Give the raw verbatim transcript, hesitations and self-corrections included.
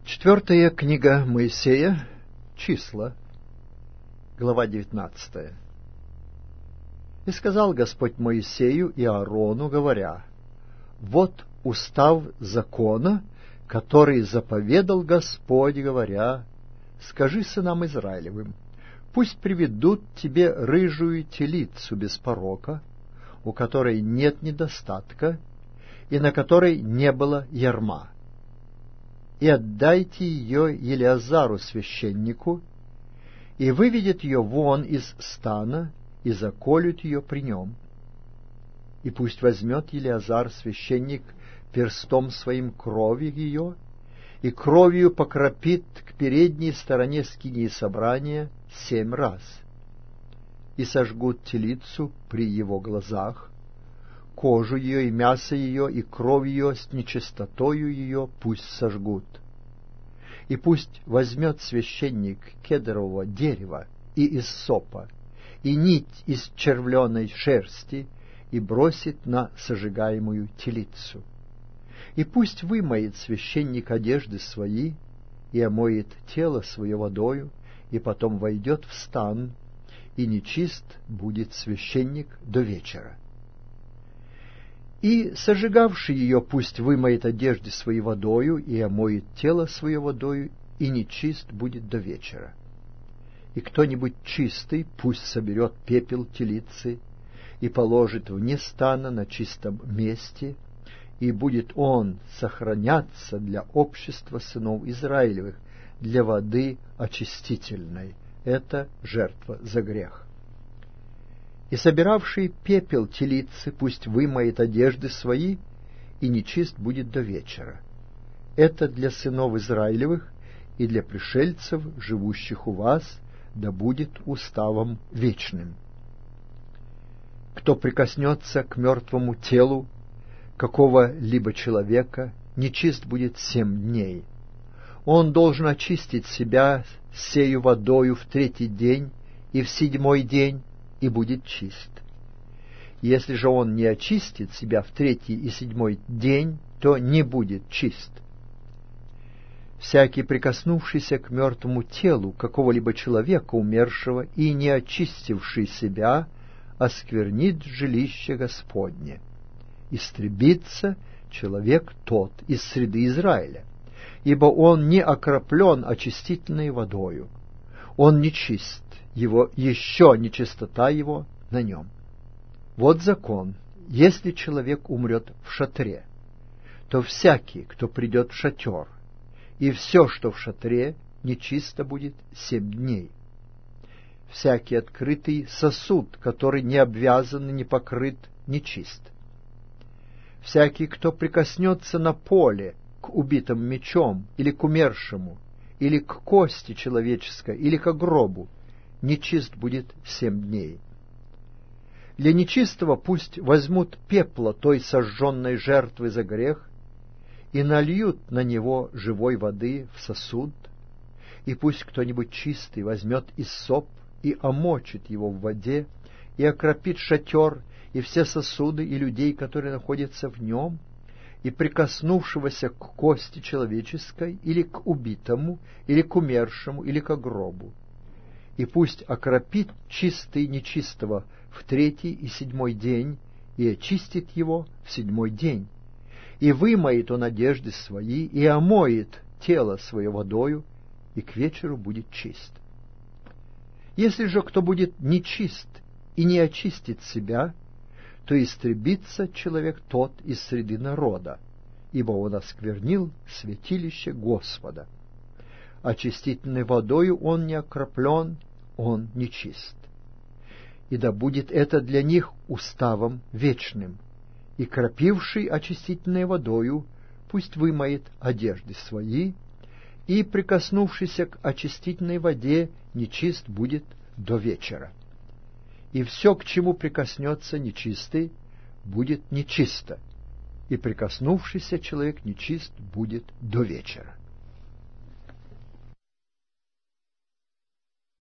Четвертая книга Моисея, Числа, глава девятнадцатая. «И сказал Господь Моисею и Аарону, говоря: вот устав закона, который заповедал Господь, говоря: скажи сынам Израилевым, пусть приведут тебе рыжую телицу без порока, у которой нет недостатка, и на которой не было ярма. И отдайте ее Елеазару священнику, и выведет ее вон из стана, и заколют ее при нем. И пусть возьмет Елеазар священник перстом своим крови ее, и кровью покропит к передней стороне скинии собрания семь раз. И сожгут телицу при его глазах, кожу ее и мясо ее, и кровь ее с нечистотою ее пусть сожгут. И пусть возьмет священник кедрового дерева и иссопа, и нить из червленой шерсти, и бросит на сожигаемую телицу. И пусть вымоет священник одежды свои, и омоет тело свое водою, и потом войдет в стан, и нечист будет священник до вечера. И сожигавший ее пусть вымоет одежды свои водою, и омоет тело свое водою, и нечист будет до вечера. И кто-нибудь чистый пусть соберет пепел телицы и положит вне стана на чистом месте, и будет он сохраняться для общества сынов Израилевых, для воды очистительной. Это жертва за грех. И собиравший пепел телицы пусть вымоет одежды свои, и нечист будет до вечера. Это для сынов Израилевых и для пришельцев, живущих у вас, да будет уставом вечным. Кто прикоснется к мертвому телу какого-либо человека, нечист будет семь дней. Он должен очистить себя сею водою в третий день и в седьмой день, и будет чист. Если же он не очистит себя в третий и седьмой день, то не будет чист. Всякий, прикоснувшийся к мертвому телу какого-либо человека умершего и не очистивший себя, осквернит жилище Господне. Истребится человек тот из среды Израиля, ибо он не окроплен очистительной водою. Он нечист, его еще нечистота его на нем. Вот закон: если человек умрет в шатре, то всякий, кто придет в шатер, и все, что в шатре, нечисто будет семь дней. Всякий открытый сосуд, который не обвязан и не покрыт, нечист. Всякий, кто прикоснется на поле к убитым мечом, или к умершему, или к кости человеческой, или к гробу, нечист будет семь дней. Для нечистого пусть возьмут пепла той сожженной жертвы за грех и нальют на него живой воды в сосуд, и пусть кто-нибудь чистый возьмет иссоп и омочит его в воде, и окропит шатер и все сосуды и людей, которые находятся в нем, и прикоснувшегося к кости человеческой, или к убитому, или к умершему, или к гробу. И пусть окропит чистый нечистого в третий и седьмой день, и очистит его в седьмой день. И вымоет он одежды свои, и омоет тело свое водою, и к вечеру будет чист. Если же кто будет нечист и не очистит себя, то истребится человек тот из среды народа, ибо он осквернил святилище Господа. Очистительной водою он не окроплен, он нечист. И да будет это для них уставом вечным. И кропивший очистительной водою пусть вымоет одежды свои, и прикоснувшийся к очистительной воде нечист будет до вечера. И все, к чему прикоснется нечистый, будет нечисто, и прикоснувшийся человек нечист будет до вечера.